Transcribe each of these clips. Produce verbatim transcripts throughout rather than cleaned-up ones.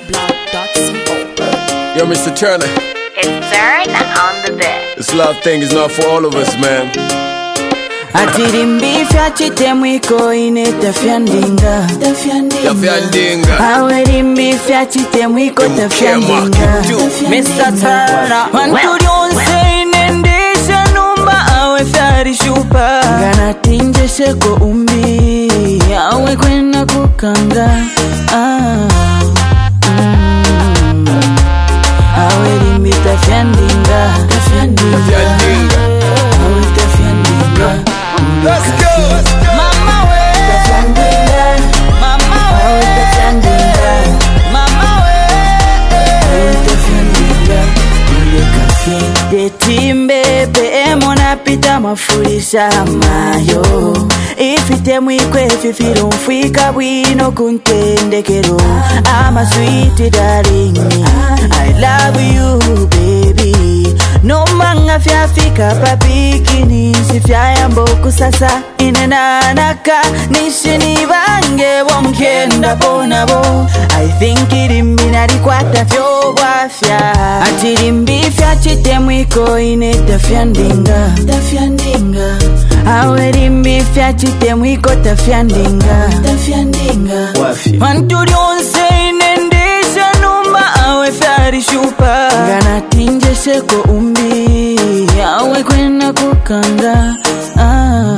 blog dot co. Yo, Mister Turner. It's Turn on the bed. This love thing is not for all of us, man. Atirimbi fyachite mwiko ine tafyandinga Tafyandinga. Awerimbi fyachite mwiko tafyandinga Mister Turner Manturionse inendesha numba awe fyari shupa Gana tinje sheko umbi awe kwena kukanga ah. mm. Awerimbi tafyandinga Tafyandinga Awe tafyandinga Let's go. Mama we tafyandinga Mama we tafyandinga Mama we tafyandinga Ule kafe de timbebe emona pita mafurisha mayo Ifite mwikwe fifiro mfika bwino kuntendekero I'm a sweet darling I love you baby No manga fyafika papikini Sifya yamboku sasa Inenanaka Nishini bange Wongenda bonabo I think irimbi narikwata fyo wafya Atirimbi fyachite mwiko ine tafyandinga Tafyandinga Awerimbi fyachite mwiko tafyandinga Tafyandinga Manturi onse inendesha numba awe fyari shupa Gana tinje sheko umbi awe kwena kukanga ah.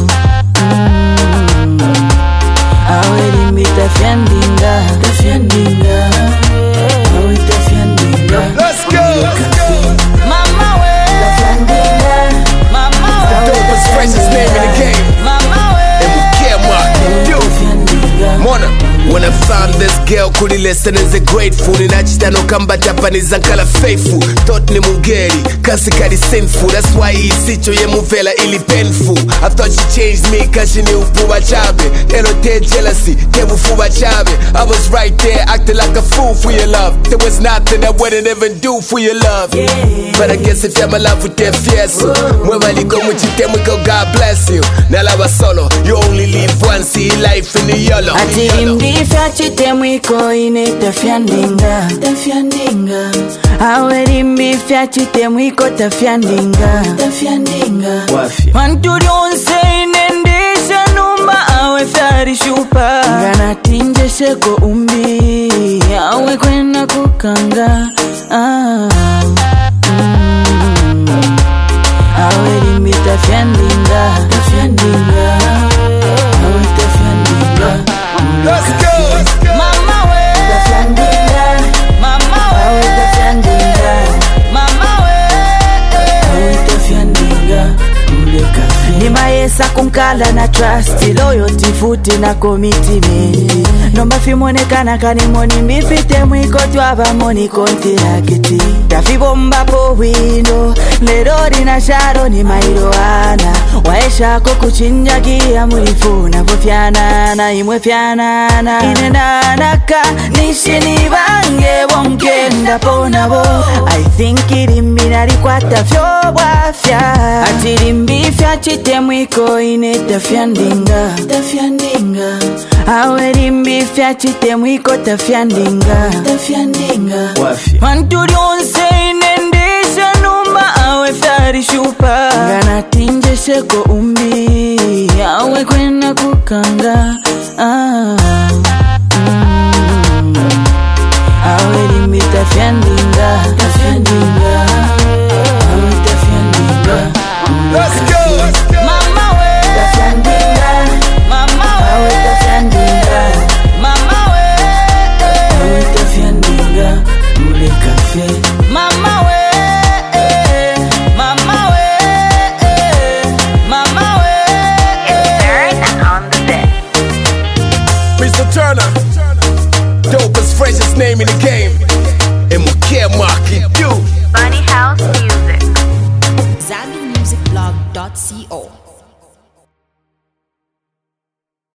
mm. Awerimbi tafyandinga Tafyandinga Awe tafyandinga Let's go. Mama we tafyandinga Mama we The dopest, freshest name in the game. Mama we And we care, Mark. tafyandinga Mona. When I found this girl, kuri listen is a grateful. Ninachita no kamba Japanese ankala faithful. Thought ni mungeri, kasi kari sinful. That's why he sicho ye muvela ili painful. I thought she changed me cause she knew puba chabe. Elo te jealousy, te fuba chabe. I was right there acting like a fool for your love. There was nothing I wouldn't even do for your love. Yeah. But I guess if you're my love with that fierce. Mwema liko muchite mwiko, God bless you. Nalawa solo, you only live once. See life in the yellow. Atirimbi fyachite mwiko ine tafyandinga Tafyandinga Awerimbi fyachite mwiko tafyandinga Tafyandinga Manturi onse inendesha numba awe fyari shupa Gana tinje sheko umbi awe kwena kukanga ah. mm. Awerimbi tafyandinga Tafyandinga Awe tafyandinga Let's go. Mama we tafyandinga Mama we tafyandinga Mama we tafyandinga Ule kafe Nima yesa kunkala na trust Loyalty futi na commitment Nomba fimonekana kani moni Mifite mwiko tuwaba moni konti rakiti Tafi bomba po window Lerori na sharo ni mairoana Waesha kukuchinja kia mulifuna Vofyanana imwe fyanana Inenanaka nishini bange Wongenda ponabo I think irimbi narikwata fyo wafya Atirimbi fyachite mwiko ine tafyandinga Tafyandinga Awerimbi fyachite mwiko tafyandinga Tafyandinga Manturi onse inendesha numba awe fyari shupa Gana tinje sheko umbi awe kwena kukanga ah. mm. Awerimbi tafyandinga Tafyandinga Awe tafyandinga Let's go. Mama we tafyandinga Mama we Awe tafyandinga Mama we Awe tafyandinga Ule kafe Mama we Mama we Mama we It's Turn on the bed. Mister Turner. Dopest, freshest name in the game. And we care, Mark. You. Bunny House Music. Zambi music blog dot co.